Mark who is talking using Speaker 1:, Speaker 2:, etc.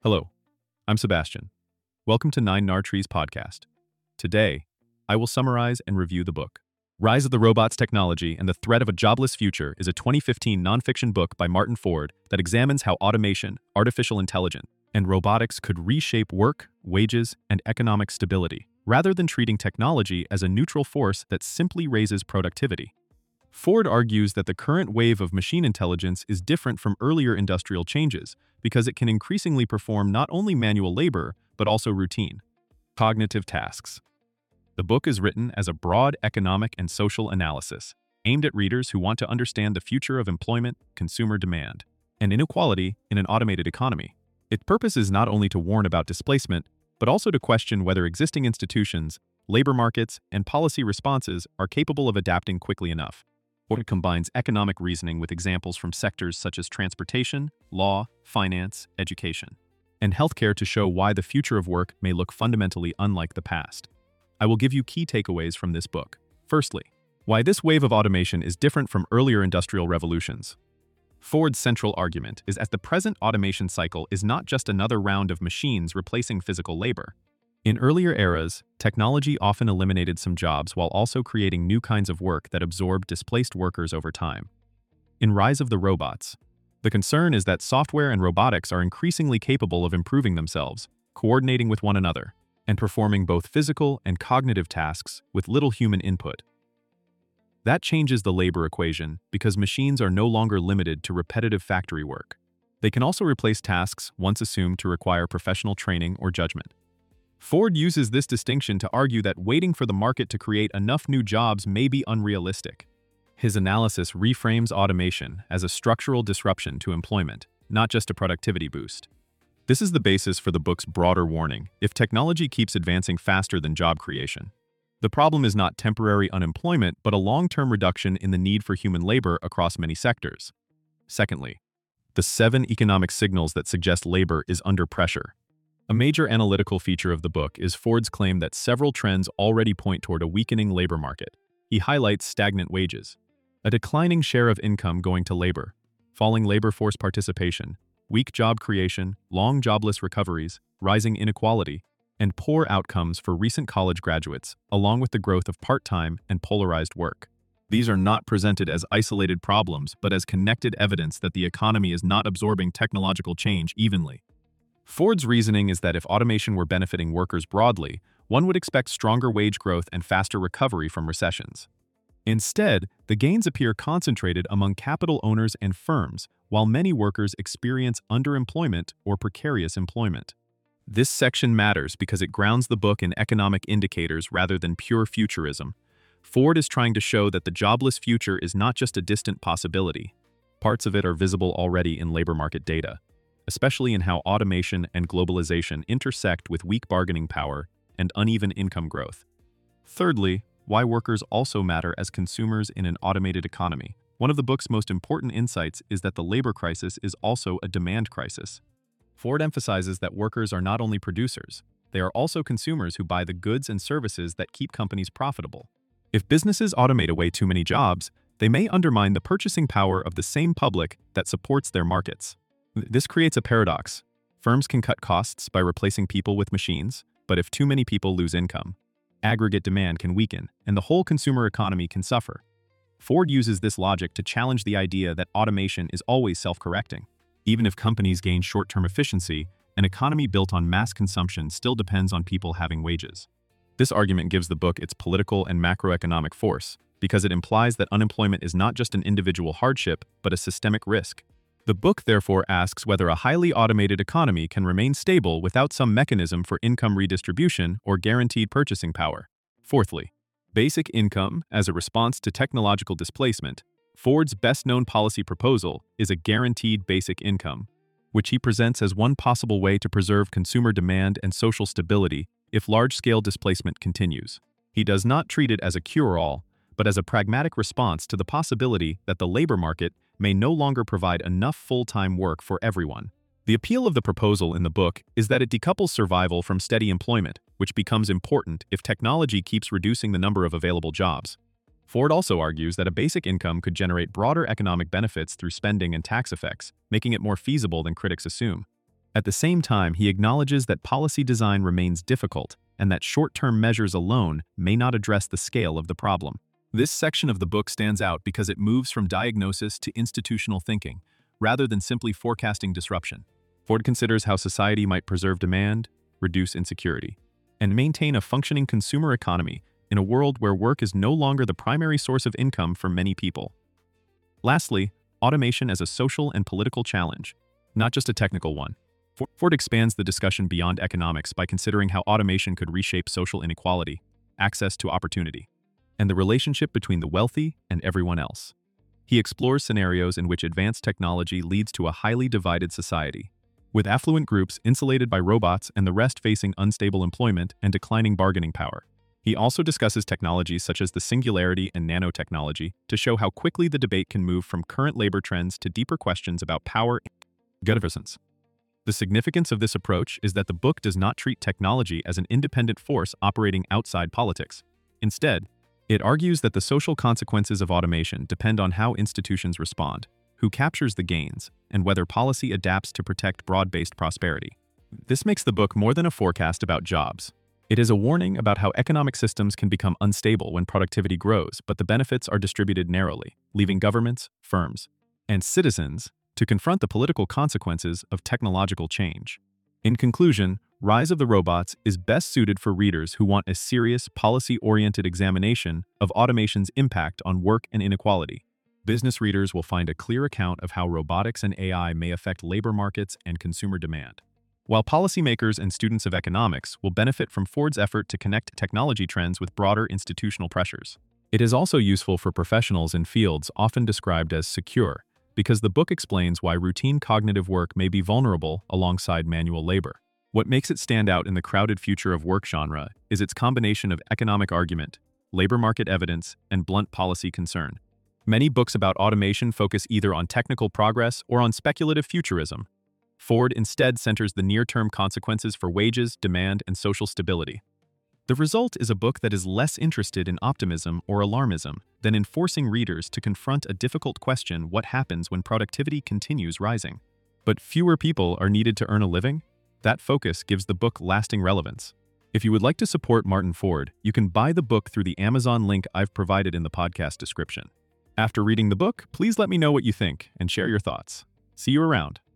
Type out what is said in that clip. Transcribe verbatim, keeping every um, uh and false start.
Speaker 1: Hello, I'm Sebastian. Welcome to Nine Nar Trees podcast. Today, I will summarize and review the book. Rise of the Robots Technology and the Threat of a Jobless Future is a twenty fifteen nonfiction book by Martin Ford that examines how automation, artificial intelligence, and robotics could reshape work, wages, and economic stability, rather than treating technology as a neutral force that simply raises productivity. Ford argues that the current wave of machine intelligence is different from earlier industrial changes because it can increasingly perform not only manual labor, but also routine, cognitive tasks. The book is written as a broad economic and social analysis, aimed at readers who want to understand the future of employment, consumer demand, and inequality in an automated economy. Its purpose is not only to warn about displacement, but also to question whether existing institutions, labor markets, and policy responses are capable of adapting quickly enough. It combines economic reasoning with examples from sectors such as transportation, law, finance, education, and healthcare to show why the future of work may look fundamentally unlike the past. I will give you key takeaways from this book. Firstly, why this wave of automation is different from earlier industrial revolutions. Ford's central argument is that the present automation cycle is not just another round of machines replacing physical labor. In earlier eras, technology often eliminated some jobs while also creating new kinds of work that absorbed displaced workers over time. In Rise of the Robots, the concern is that software and robotics are increasingly capable of improving themselves, coordinating with one another, and performing both physical and cognitive tasks with little human input. That changes the labor equation because machines are no longer limited to repetitive factory work. They can also replace tasks once assumed to require professional training or judgment. Ford uses this distinction to argue that waiting for the market to create enough new jobs may be unrealistic. His analysis reframes automation as a structural disruption to employment, not just a productivity boost. This is the basis for the book's broader warning: if technology keeps advancing faster than job creation, the problem is not temporary unemployment but a long-term reduction in the need for human labor across many sectors. Secondly, the seven economic signals that suggest labor is under pressure. A major analytical feature of the book is Ford's claim that several trends already point toward a weakening labor market. He highlights stagnant wages, a declining share of income going to labor, falling labor force participation, weak job creation, long jobless recoveries, rising inequality, and poor outcomes for recent college graduates, along with the growth of part-time and polarized work. These are not presented as isolated problems, but as connected evidence that the economy is not absorbing technological change evenly. Ford's reasoning is that if automation were benefiting workers broadly, one would expect stronger wage growth and faster recovery from recessions. Instead, the gains appear concentrated among capital owners and firms, while many workers experience underemployment or precarious employment. This section matters because it grounds the book in economic indicators rather than pure futurism. Ford is trying to show that the jobless future is not just a distant possibility. Parts of it are visible already in labor market data, especially in how automation and globalization intersect with weak bargaining power and uneven income growth. Thirdly, why workers also matter as consumers in an automated economy. One of the book's most important insights is that the labor crisis is also a demand crisis. Ford emphasizes that workers are not only producers, they are also consumers who buy the goods and services that keep companies profitable. If businesses automate away too many jobs, they may undermine the purchasing power of the same public that supports their markets. This creates a paradox. Firms can cut costs by replacing people with machines, but if too many people lose income, aggregate demand can weaken, and the whole consumer economy can suffer. Ford uses this logic to challenge the idea that automation is always self-correcting. Even if companies gain short-term efficiency, an economy built on mass consumption still depends on people having wages. This argument gives the book its political and macroeconomic force, because it implies that unemployment is not just an individual hardship, but a systemic risk. The book therefore asks whether a highly automated economy can remain stable without some mechanism for income redistribution or guaranteed purchasing power. Fourthly, basic income as a response to technological displacement. Ford's best-known policy proposal is a guaranteed basic income, which he presents as one possible way to preserve consumer demand and social stability if large-scale displacement continues. He does not treat it as a cure-all, but as a pragmatic response to the possibility that the labor market may no longer provide enough full-time work for everyone. The appeal of the proposal in the book is that it decouples survival from steady employment, which becomes important if technology keeps reducing the number of available jobs. Ford also argues that a basic income could generate broader economic benefits through spending and tax effects, making it more feasible than critics assume. At the same time, he acknowledges that policy design remains difficult and that short-term measures alone may not address the scale of the problem. This section of the book stands out because it moves from diagnosis to institutional thinking, rather than simply forecasting disruption. Ford considers how society might preserve demand, reduce insecurity, and maintain a functioning consumer economy in a world where work is no longer the primary source of income for many people. Lastly, automation as a social and political challenge, not just a technical one. Ford expands the discussion beyond economics by considering how automation could reshape social inequality, access to opportunity, and the relationship between the wealthy and everyone else. He explores scenarios in which advanced technology leads to a highly divided society, with affluent groups insulated by robots and the rest facing unstable employment and declining bargaining power. He also discusses technologies such as the singularity and nanotechnology to show how quickly the debate can move from current labor trends to deeper questions about power and governance. The significance of this approach is that the book does not treat technology as an independent force operating outside politics. Instead, it argues that the social consequences of automation depend on how institutions respond, who captures the gains, and whether policy adapts to protect broad-based prosperity. This makes the book more than a forecast about jobs. It is a warning about how economic systems can become unstable when productivity grows, but the benefits are distributed narrowly, leaving governments, firms, and citizens to confront the political consequences of technological change. In conclusion, Rise of the Robots is best suited for readers who want a serious, policy-oriented examination of automation's impact on work and inequality. Business readers will find a clear account of how robotics and A I may affect labor markets and consumer demand, while policymakers and students of economics will benefit from Ford's effort to connect technology trends with broader institutional pressures. It is also useful for professionals in fields often described as secure, because the book explains why routine cognitive work may be vulnerable alongside manual labor. What makes it stand out in the crowded future of work genre is its combination of economic argument, labor market evidence, and blunt policy concern. Many books about automation focus either on technical progress or on speculative futurism. Ford instead centers the near-term consequences for wages, demand, and social stability. The result is a book that is less interested in optimism or alarmism than in forcing readers to confront a difficult question: what happens when productivity continues rising? But fewer people are needed to earn a living? That focus gives the book lasting relevance. If you would like to support Martin Ford, you can buy the book through the Amazon link I've provided in the podcast description. After reading the book, please let me know what you think and share your thoughts. See you around.